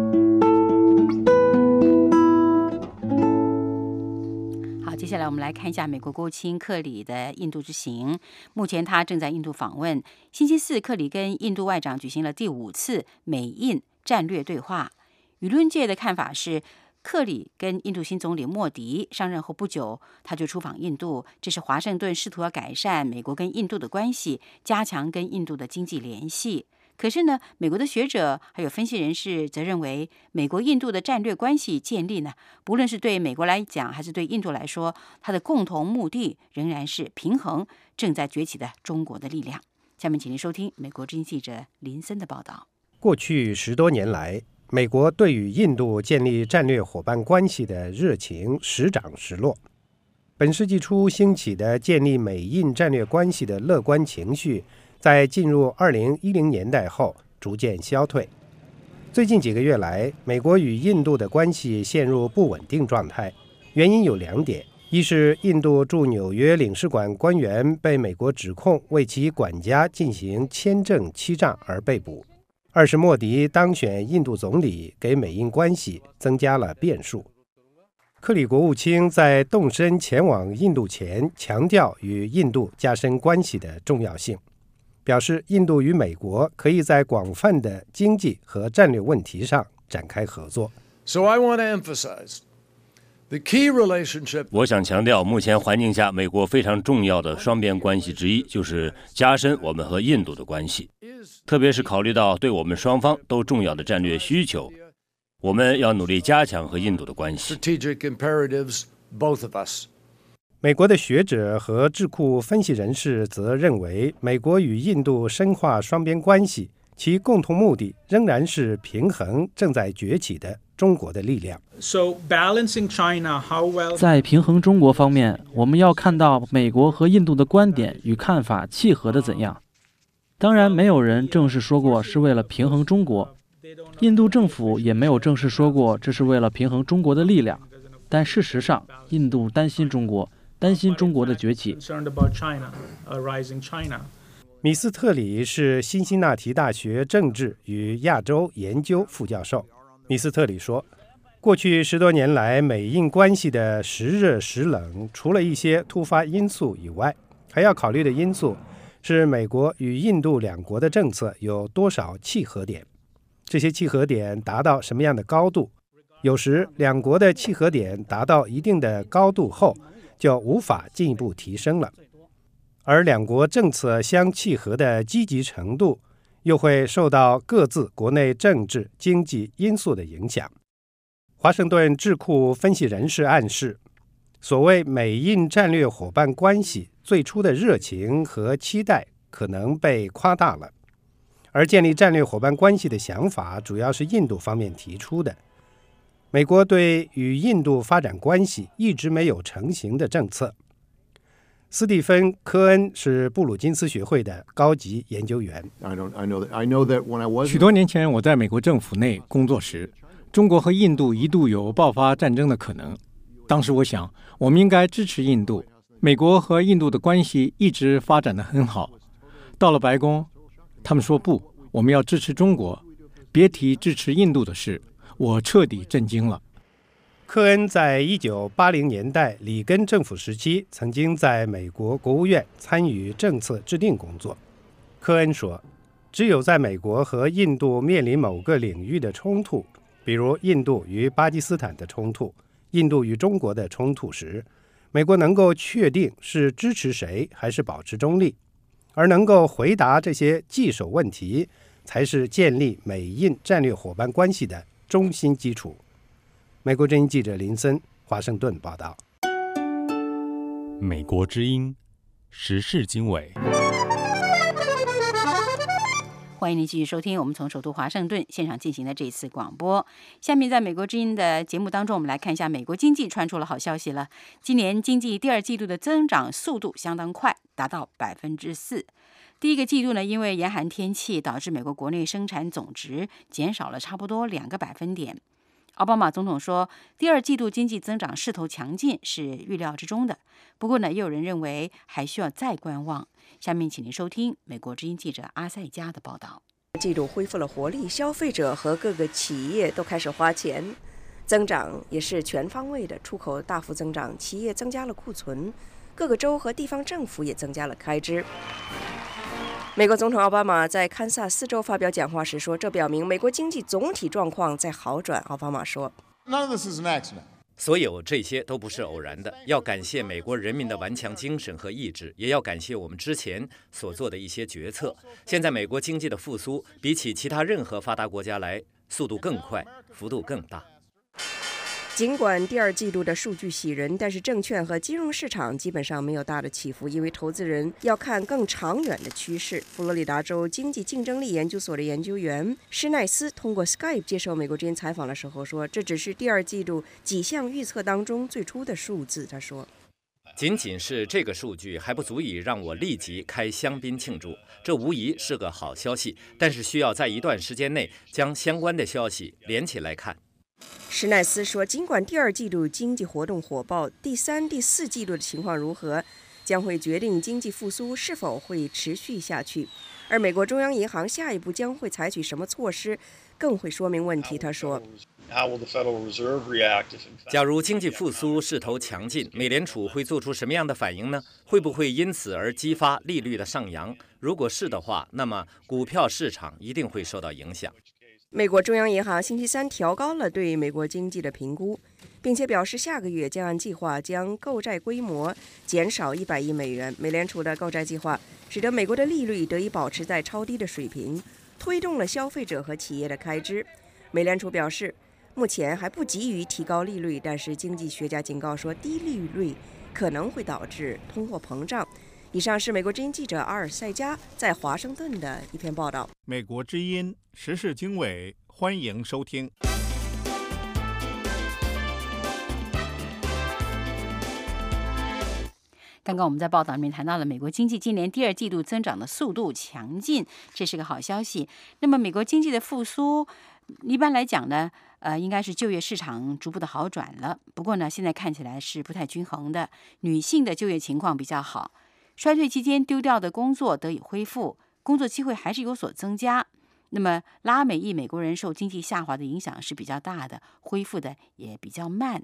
好，接下来我们来看一下美国国务卿克里的印度之行。目前他正在印度访问。星期四，克里跟印度外长举行了第五次美印战略对话。舆论界的看法是，克里跟印度新总理莫迪上任后不久，他就出访印度，这是华盛顿试图要改善美国跟印度的关系，加强跟印度的经济联系。可是呢，美国的学者还有分析人士则认为，美国印度的战略关系建立呢，不论是对美国来讲，还是对印度来说，它的共同目的仍然是平衡正在崛起的中国的力量。下面请您收听美国之音记者林森的报道。 过去十多年来，美国对与印度建立战略伙伴关系的热情时涨时落。本世纪初兴起的建立美印战略关系的乐观情绪，在进入二零一零年代后逐渐消退。最近几个月来，美国与印度的关系陷入不稳定状态，原因有两点：一是印度驻纽约领事馆官员被美国指控为其管家进行签证欺诈而被捕；二是莫迪当选印度总理，给美印关系增加了变数。克里国务卿在动身前往印度前，强调与印度加深关系的重要性，表示印度与美国可以在广泛的经济和战略问题上展开合作。 So I want to emphasize the key relationship. 我想强调，目前环境下，美国非常重要的双边关系之一就是加深我们和印度的关系，特别是考虑到对我们双方都重要的战略需求，我们要努力加强和印度的关系。 Strategic imperatives, both of us. 美国的学者和智库分析人士则认为，美国与印度深化双边关系，其共同目的仍然是平衡正在崛起的中国的力量。 So, balancing China, how well... 在平衡中国方面，我们要看到美国和印度的观点与看法契合的怎样。当然，没有人正式说过是为了平衡中国，印度政府也没有正式说过这是为了平衡中国的力量。但事实上，印度担心中国。担心中国的崛起。 米斯特里是辛辛那提大学政治与亚洲研究副教授。米斯特里说，过去十多年来，美印关系的时热时冷，除了一些突发因素以外，还要考虑的因素是美国与印度两国的政策有多少契合点，这些契合点达到什么样的高度。有时两国的契合点达到一定的高度后，就无法进一步提升了，而两国政策相契合的积极程度，又会受到各自国内政治、经济因素的影响。华盛顿智库分析人士暗示，所谓美印战略伙伴关系最初的热情和期待可能被夸大了，而建立战略伙伴关系的想法主要是印度方面提出的。 美国对与印度发展关系一直没有成型的政策。斯蒂芬·科恩是布鲁金斯学会的高级研究员。 许多年前，我在美国政府内工作时，中国和印度一度有爆发战争的可能。当时我想，我们应该支持印度。美国和印度的关系一直发展得很好。到了白宫，他们说不，我们要支持中国，别提支持印度的事。我彻底震惊了。 科恩在一九八零年代里根政府时期曾经在美国国务院参与政策制定工作。科恩说，只有在美国和印度面临某个领域的冲突，比如印度与巴基斯坦的冲突、印度与中国的冲突时，美国能够确定是支持谁还是保持中立，而能够回答这些棘手问题，才是建立美印战略伙伴关系的中心基础。美国之音记者林森华盛顿报道。 美国之音时事经纬， 欢迎您继续收听我们从首都华盛顿现场进行的这一次广播。下面在美国之音的节目当中，我们来看一下美国经济传出了好消息了。今年经济第二季度的增长速度相当快，达到百分之四。第一个季度呢，因为严寒天气导致美国国内生产总值减少了差不多两个百分点。奥巴马总统说，第二季度经济增长势头强劲是预料之中的。不过呢，也有人认为还需要再观望。下面请您收听美国之音记者阿塞加的报道。 季度恢复了活力，消费者和各个企业都开始花钱，增长也是全方位的，出口大幅增长，企业增加了库存，各个州和地方政府也增加了开支。美国总统奥巴马在堪萨斯州发表讲话时说，这表明美国经济总体状况在好转。奥巴马说， None of this is an accident. 所有这些都不是偶然的，要感谢美国人民的顽强精神和意志，也要感谢我们之前所做的一些决策。现在美国经济的复苏比起其他任何发达国家来，速度更快，幅度更大。 尽管第二季度的数据喜人，但是证券和金融市场基本上没有大的起伏，因为投资人要看更长远的趋势。佛罗里达州经济竞争力研究所的研究员施奈斯通过 Skype 接受美国之音采访的时候说，这只是第二季度几项预测当中最初的数字。他说， 仅仅是这个数据还不足以让我立即开香槟庆祝，这无疑是个好消息，但是需要在一段时间内将相关的消息连起来看。 施奈斯说，尽管第二季度经济活动火爆，第三、第四季度的情况如何，将会决定经济复苏是否会持续下去。而美国中央银行下一步将会采取什么措施，更会说明问题。他说， 假如经济复苏势头强劲，美联储会做出什么样的反应呢？会不会因此而激发利率的上扬？如果是的话，那么股票市场一定会受到影响。 美国中央银行星期三调高了对美国经济的评估，并且表示下个月将按计划将购债规模减少一百亿美元。美联储的购债计划使得美国的利率得以保持在超低的水平，推动了消费者和企业的开支。美联储表示，目前还不急于提高利率，但是经济学家警告说，低利率可能会导致通货膨胀。以上是美国之音记者阿尔塞加在华盛顿的一篇报道。 美国之音时事经纬，欢迎收听。 刚刚我们在报道里面谈到了美国经济今年第二季度增长的速度强劲，这是个好消息。那么美国经济的复苏，一般来讲呢，呃，应该是就业市场逐步的好转了。不过呢，现在看起来是不太均衡的，女性的就业情况比较好。衰退期间丢掉的工作得以恢复，工作机会还是有所增加。那么拉美裔美国人受经济下滑的影响是比较大的，恢复的也比较慢。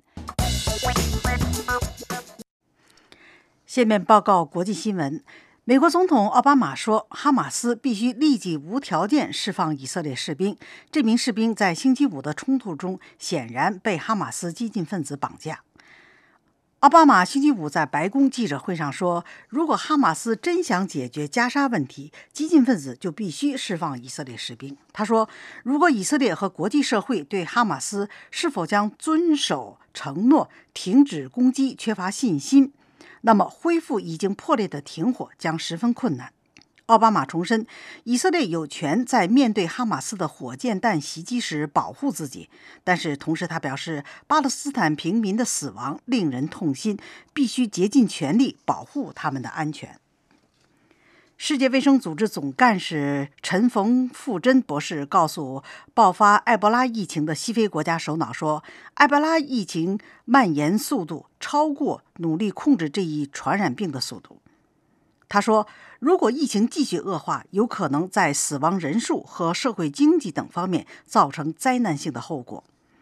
下面报告国际新闻。美国总统奥巴马说，哈马斯必须立即无条件释放以色列士兵。这名士兵在星期五的冲突中显然被哈马斯激进分子绑架。奥巴马星期五在白宫记者会上说，如果哈马斯真想解决加沙问题，激进分子就必须释放以色列士兵。他说，如果以色列和国际社会对哈马斯是否将遵守承诺、停止攻击缺乏信心，那么恢复已经破裂的停火将十分困难。 奥巴马重申，以色列有权在面对哈马斯的火箭弹袭击时保护自己，但是同时他表示，巴勒斯坦平民的死亡令人痛心，必须竭尽全力保护他们的安全。世界卫生组织总干事陈冯富珍博士告诉爆发埃博拉疫情的西非国家首脑说，埃博拉疫情蔓延速度超过努力控制这一传染病的速度。他说，如果疫情继续恶化，有可能在死亡人数和社会经济等方面造成灾难性的后果。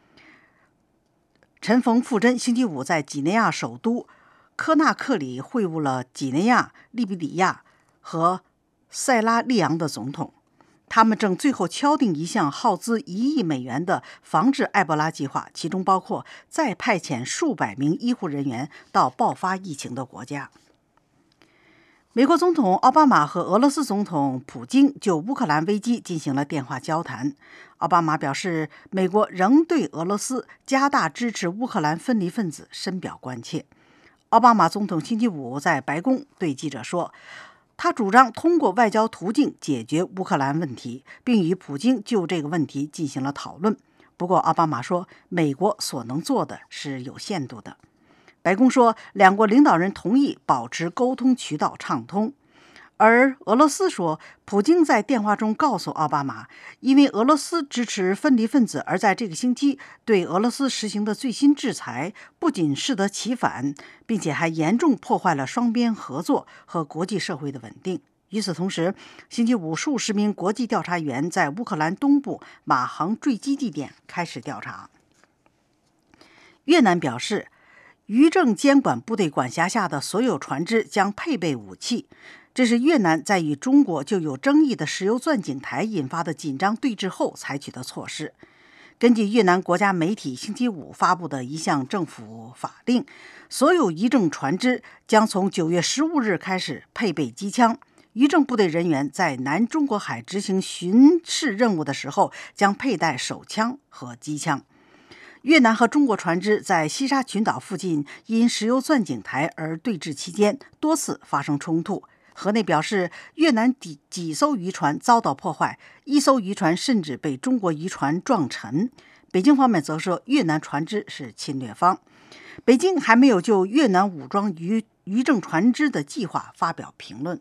陈冯富珍星期五在几内亚首都科纳克里会晤了几内亚、利比里亚和塞拉利昂的总统，他们正最后敲定一项耗资一亿美元的防治埃博拉计划，其中包括再派遣数百名医护人员到爆发疫情的国家。美国总统奥巴马和俄罗斯总统普京就乌克兰危机进行了电话交谈。奥巴马表示，美国仍对俄罗斯加大支持乌克兰分离分子深表关切。奥巴马总统星期五在白宫对记者说，他主张通过外交途径解决乌克兰问题，并与普京就这个问题进行了讨论。不过，奥巴马说，美国所能做的是有限度的。白宫说，两国领导人同意保持沟通渠道畅通。而俄罗斯说，普京在电话中告诉奥巴马，因为俄罗斯支持分离分子，而在这个星期对俄罗斯实行的最新制裁不仅适得其反，并且还严重破坏了双边合作和国际社会的稳定。与此同时，星期五数十名国际调查员在乌克兰东部马航坠机地点开始调查。越南表示，渔政监管部队管辖下的所有船只将配备武器，这是越南在与中国就有争议的石油钻井台引发的紧张对峙后采取的措施。根据越南国家媒体星期五发布的一项政府法令，所有渔政船只将从九月十五日开始配备机枪。渔政部队人员在南中国海执行巡视任务的时候将佩戴手枪和机枪。越南和中国船只在西沙群岛附近因石油钻井台而对峙期间多次发生冲突。河内表示，越南几几艘渔船遭到破坏，一艘渔船甚至被中国渔船撞沉。北京方面则说，越南船只是侵略方。北京还没有就越南武装渔渔政船只的计划发表评论。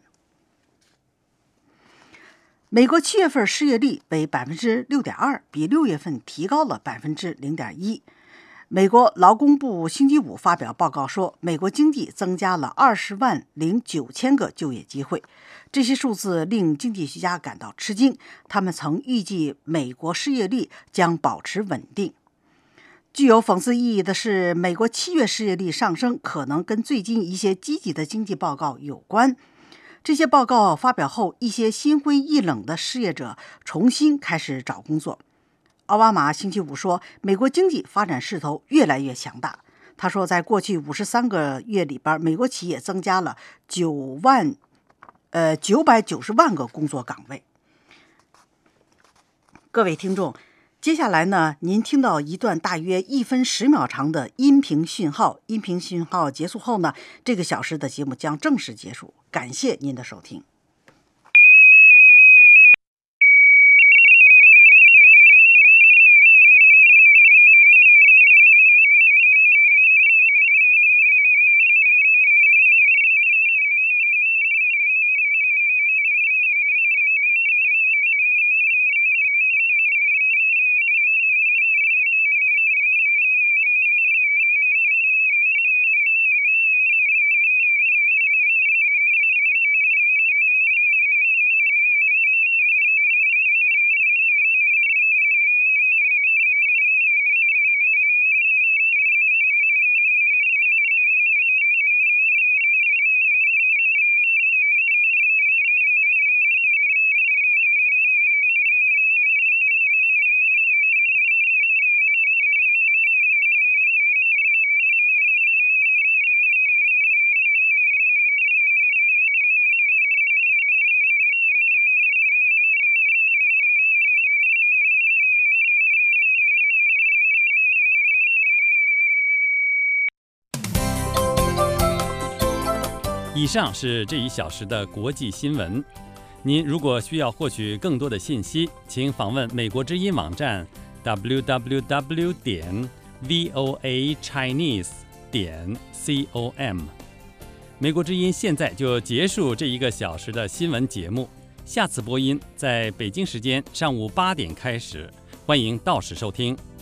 美国七月份失业率为百分之六点二，比六月份提高了百分之零点一。美国劳工部星期五发表报告说，美国经济增加了二十万零九千个就业机会。这些数字令经济学家感到吃惊，他们曾预计美国失业率将保持稳定。具有讽刺意义的是，美国七月失业率上升可能跟最近一些积极的经济报告有关。这些报告发表后，一些心灰意冷的失业者重新开始找工作。奥巴马星期五说，美国经济发展势头越来越强大。他说，在过去五十三个月里边，美国企业增加了九万，呃九百九十万个工作岗位。各位听众，接下来呢，您听到一段大约一分十秒长的音频讯号。音频讯号结束后呢，这个小时的节目将正式结束。感谢您的收听。 以上是这一小时的国际新闻。 您如果需要获取更多的信息，请访问美国之音网站 double-u double-u double-u 点 voa chinese 点 com。美国之音现在就结束这一个小时的新闻节目，下次播音在北京时间上午八点开始，欢迎到时收听。